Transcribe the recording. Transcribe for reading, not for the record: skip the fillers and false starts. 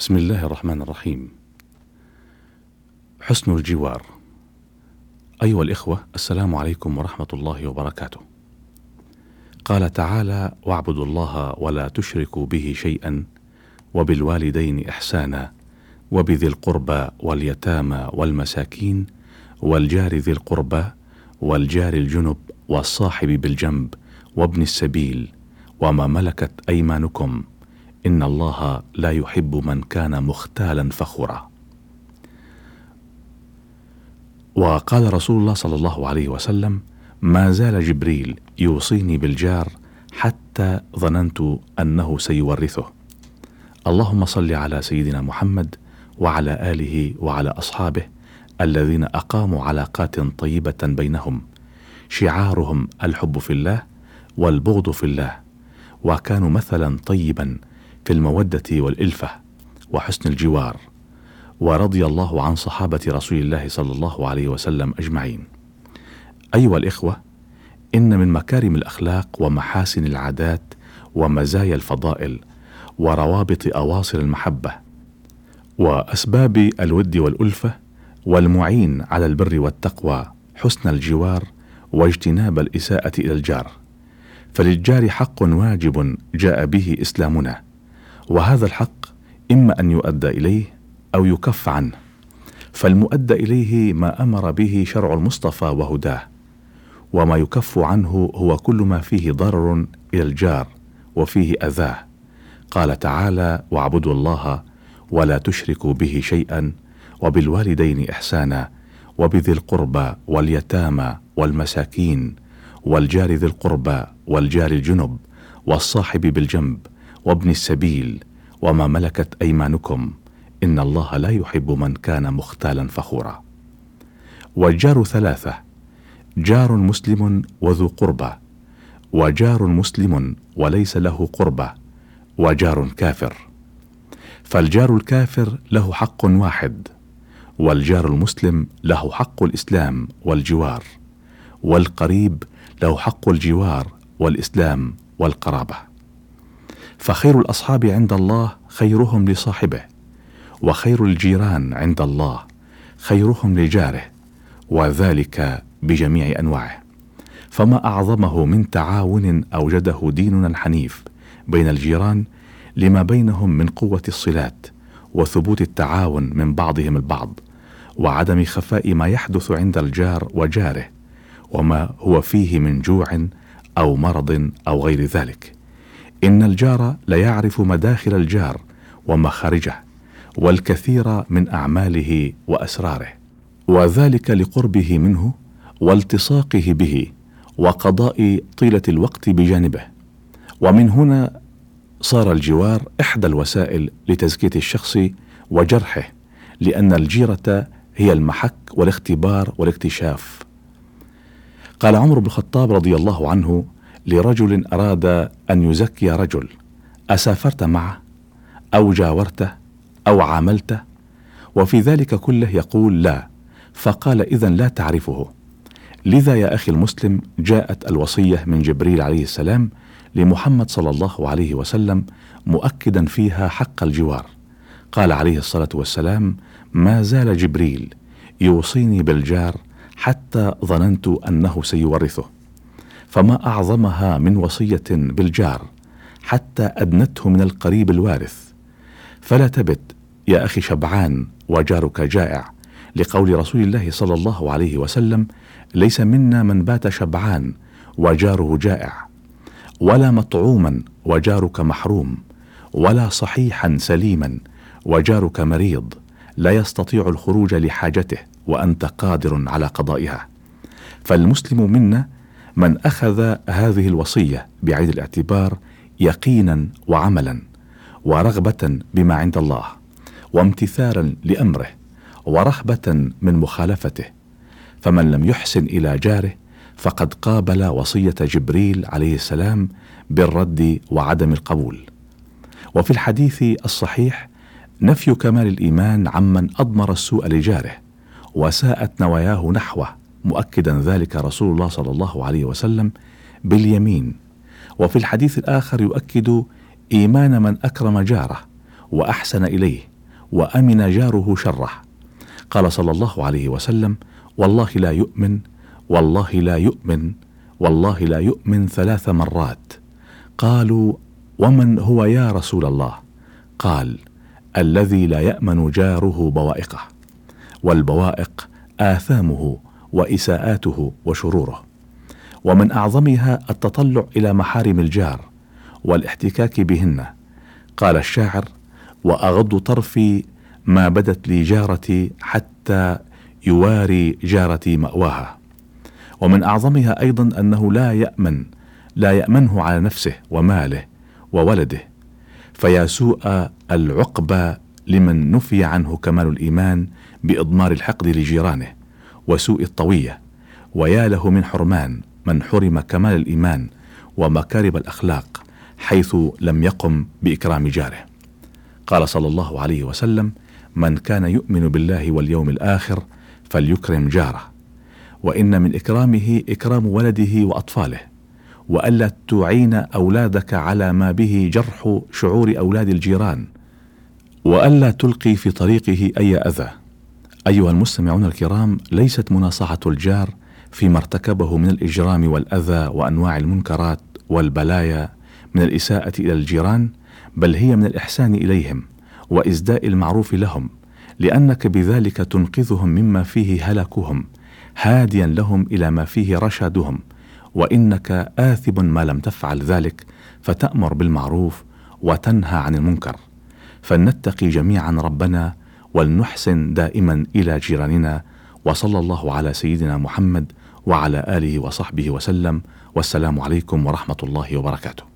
بسم الله الرحمن الرحيم. حسن الجوار. أيها الإخوة، السلام عليكم ورحمة الله وبركاته. قال تعالى: واعبدوا الله ولا تشركوا به شيئا وبالوالدين إحسانا وبذي القربى واليتامى والمساكين والجار ذي القربى والجار الجنب والصاحب بالجنب وابن السبيل وما ملكت أيمانكم إن الله لا يحب من كان مختالا فخورا. وقال رسول الله صلى الله عليه وسلم: ما زال جبريل يوصيني بالجار حتى ظننت أنه سيورثه. اللهم صل على سيدنا محمد وعلى آله وعلى أصحابه الذين أقاموا علاقات طيبة بينهم شعارهم الحب في الله والبغض في الله، وكانوا مثلا طيبا في المودة والإلفة وحسن الجوار. ورضي الله عن صحابة رسول الله صلى الله عليه وسلم أجمعين. أيها الإخوة، إن من مكارم الأخلاق ومحاسن العادات ومزايا الفضائل وروابط أواصر المحبة وأسباب الود والألفة والمعين على البر والتقوى حسن الجوار واجتناب الإساءة إلى الجار. فللجار حق واجب جاء به إسلامنا، وهذا الحق إما أن يؤدى إليه أو يكف عنه. فالمؤدى إليه ما أمر به شرع المصطفى وهداه، وما يكف عنه هو كل ما فيه ضرر إلى الجار وفيه أذاه. قال تعالى: واعبدوا الله ولا تشركوا به شيئا وبالوالدين إحسانا وبذي القربى واليتامى والمساكين والجار ذي القربى والجار الجنب والصاحب بالجنب وابن السبيل وما ملكت أيمانكم إن الله لا يحب من كان مختالا فخورا. والجار ثلاثة: جار مسلم وذو قربى، وجار مسلم وليس له قربى، وجار كافر. فالجار الكافر له حق واحد، والجار المسلم له حق الإسلام والجوار، والقريب له حق الجوار والإسلام والقرابة. فخير الأصحاب عند الله خيرهم لصاحبه، وخير الجيران عند الله خيرهم لجاره، وذلك بجميع أنواعه. فما أعظمه من تعاون أوجده ديننا الحنيف بين الجيران لما بينهم من قوة الصلات وثبوت التعاون من بعضهم البعض، وعدم خفاء ما يحدث عند الجار وجاره وما هو فيه من جوع أو مرض أو غير ذلك. إن الجار ليعرف مداخل الجار ومخارجه والكثير من أعماله وأسراره، وذلك لقربه منه والتصاقه به وقضاء طيلة الوقت بجانبه. ومن هنا صار الجوار إحدى الوسائل لتزكية الشخص وجرحه، لأن الجيرة هي المحك والاختبار والاكتشاف. قال عمر بن الخطاب رضي الله عنه لرجل أراد أن يزكي رجل: أسافرت معه أو جاورته أو عاملته؟ وفي ذلك كله يقول: لا. فقال: إذن لا تعرفه. لذا يا أخي المسلم جاءت الوصية من جبريل عليه السلام لمحمد صلى الله عليه وسلم مؤكدا فيها حق الجوار. قال عليه الصلاة والسلام: ما زال جبريل يوصيني بالجار حتى ظننت أنه سيورثه. فما أعظمها من وصية بالجار حتى أدنته من القريب الوارث. فلا تبت يا أخي شبعان وجارك جائع، لقول رسول الله صلى الله عليه وسلم: ليس منا من بات شبعان وجاره جائع، ولا مطعوما وجارك محروم، ولا صحيحا سليما وجارك مريض لا يستطيع الخروج لحاجته وأنت قادر على قضائها. فالمسلم منا من أخذ هذه الوصية بعين الاعتبار يقينا وعملا ورغبة بما عند الله وامتثالا لأمره ورهبة من مخالفته. فمن لم يحسن إلى جاره فقد قابل وصية جبريل عليه السلام بالرد وعدم القبول. وفي الحديث الصحيح نفي كمال الإيمان عمن أضمر السوء لجاره وساءت نواياه نحوه، مؤكدا ذلك رسول الله صلى الله عليه وسلم باليمين. وفي الحديث الآخر يؤكد إيمان من أكرم جاره وأحسن إليه وأمن جاره شره. قال صلى الله عليه وسلم: والله لا يؤمن، والله لا يؤمن، والله لا يؤمن 3 مرات. قالوا: ومن هو يا رسول الله؟ قال: الذي لا يأمن جاره بوائقه، والبوائق آثامه وإساءاته وشروره، ومن أعظمها التطلع إلى محارم الجار والاحتكاك بهن. قال الشاعر: وأغض طرفي ما بدت لي جارتي حتى يواري جارتي مأواها. ومن أعظمها أيضا أنه لا يأمنه على نفسه وماله وولده، فيا سوء العقبى لمن نفي عنه كمال الإيمان بإضمار الحقد لجيرانه وسوء الطوية، ويا له من حرمان من حرم كمال الإيمان ومكارم الأخلاق حيث لم يقم بإكرام جاره. قال صلى الله عليه وسلم: من كان يؤمن بالله واليوم الآخر فليكرم جاره، وإن من إكرامه إكرام ولده وأطفاله، وألا تعين أولادك على ما به جرح شعور أولاد الجيران، وألا تلقي في طريقه أي أذى. أيها المستمعون الكرام، ليست مناصحة الجار فيما ارتكبه من الإجرام والأذى وأنواع المنكرات والبلايا من الإساءة إلى الجيران، بل هي من الإحسان إليهم وإسداء المعروف لهم، لأنك بذلك تنقذهم مما فيه هلكهم، هاديا لهم إلى ما فيه رشادهم، وإنك آثم ما لم تفعل ذلك، فتأمر بالمعروف وتنهى عن المنكر. فلنتقي جميعا ربنا ولنحسن دائما إلى جيراننا. وصلى الله على سيدنا محمد وعلى آله وصحبه وسلم، والسلام عليكم ورحمة الله وبركاته.